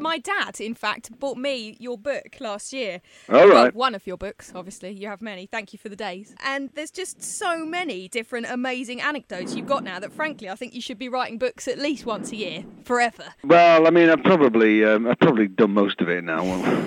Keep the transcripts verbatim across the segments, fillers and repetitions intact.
my dad, in fact, bought me your book last year. All right. Well, one of your books, obviously. You have many. Thank you for the days. And there's just so many different amazing anecdotes you've got now that, frankly, I think you should be writing books at least once a year, forever. Well, I mean, I've probably um, I've probably done most of it now.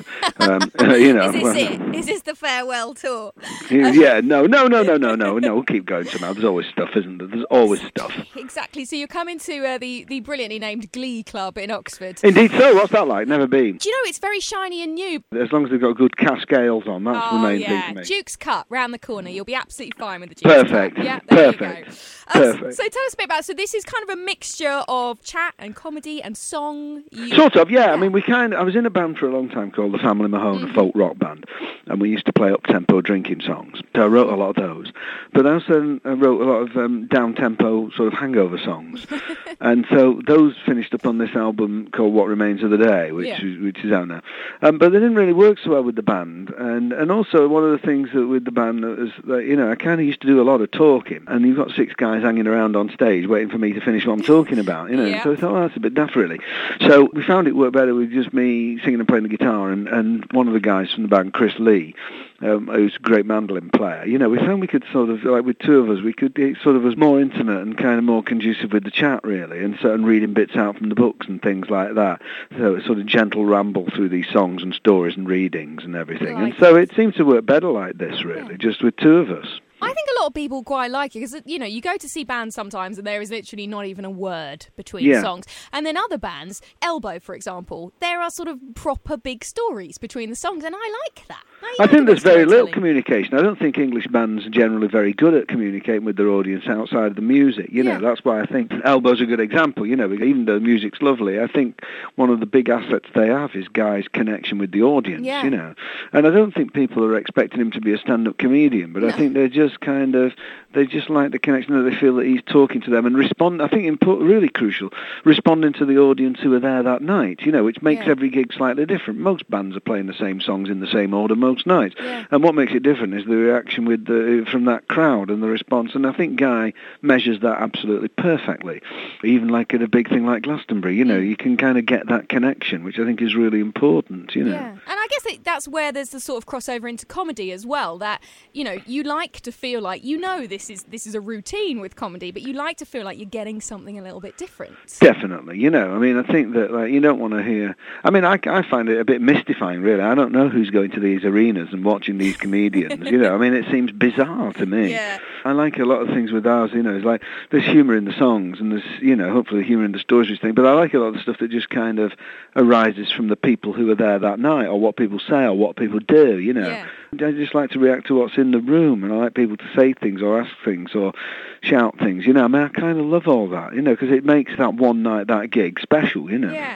um, you know, Is this well, it? Is this the farewell tour? Yeah, no, no, no, no, no, no, no. We'll keep going somehow. There's always stuff, isn't there? There's always stuff. Exactly. So you're coming to uh, the, the brilliantly named Glee Club in Oxford. Indeed so. What's that like? Never been. Do you know, it's very shiny and new. As long as they've got good cascales on, that's oh, the main yeah. thing for me. Duke's Cut, round the corner. You'll be absolutely fine with the Duke's Perfect. Cut. Yeah, there Perfect. you go. Uh, Perfect. So tell us a bit about, so this is kind of a mixture of chat and comedy and song. You... Sort of, yeah. I mean, we kind of, I was in a band for a long time called the Family Mahone, Mm-hmm. a folk rock band, and we used to play up-tempo drinking songs. So I wrote a lot of those. But I also uh, wrote a lot of um, down-tempo sort of hangover songs. And so those finished up on this album called What Remains of the Day, which, Yeah. is, which is out now. Um, but they didn't really work so well with the band. And and also one of the things that with the band that was, that, you know, I kind of used to do a lot of talking. And you've got six guys hanging around on stage waiting for me to finish what I'm talking about, you know. Yeah. So I thought, oh, that's a bit daft, really. So we found it worked better with just me singing and playing the guitar, and, and one of the guys from the band, Chris Lee, um, who's a great mandolin player. You know, we found we could sort of, like with two of us, we could, it sort of was more intimate and kind of more conducive with the chat, really, and so and reading bits out from the books and things like that. So it's sort of gentle ramble through these songs and stories and readings and everything. Right. And so it seems to work better like this, really, Yeah. just with two of us. I think a lot of people quite like it because, you know, you go to see bands sometimes and there is literally not even a word between Yeah. songs. And then other bands, Elbow, for example, there are sort of proper big stories between the songs, and I like that. I, I like think a there's bit of very little storytelling. communication. I don't think English bands are generally very good at communicating with their audience outside of the music. You know, Yeah. that's why I think Elbow's a good example. You know, even though the music's lovely, I think one of the big assets they have is Guy's connection with the audience, Yeah. you know. And I don't think people are expecting him to be a stand-up comedian, but No. I think they're just kind of, they just like the connection that they feel that he's talking to them and respond, I think important, really crucial, responding to the audience who are there that night, you know, which makes Yeah. every gig slightly different. Most bands are playing the same songs in the same order most nights. Yeah. And what makes it different is the reaction with the, from that crowd and the response. And I think Guy measures that absolutely perfectly. Even like at a big thing like Glastonbury, you know, you can kind of get that connection, which I think is really important, you know. Yeah, and I guess it, that's where there's the sort of crossover into comedy as well. That, you know, you like to feel like, you know, this is this is a routine with comedy, but you like to feel like you're getting something a little bit different. Definitely, you know. I mean, I think that like, you don't want to hear. I mean, I, I find it a bit mystifying, really. I don't know who's going to these arenas and watching these comedians. You know, I mean, it seems bizarre to me. Yeah. I like a lot of things with ours. You know, it's like there's humour in the songs and there's, you know, hopefully humour in the stories thing. But I like a lot of the stuff that just kind of arises from the people who are there that night, or what people say, or what people do. You know, Yeah. I just like to react to what's in the room, and I like people to say things or ask things or shout things. You know, I mean, I kind of love all that. You know, because it makes that one night, that gig special. You know. Yeah.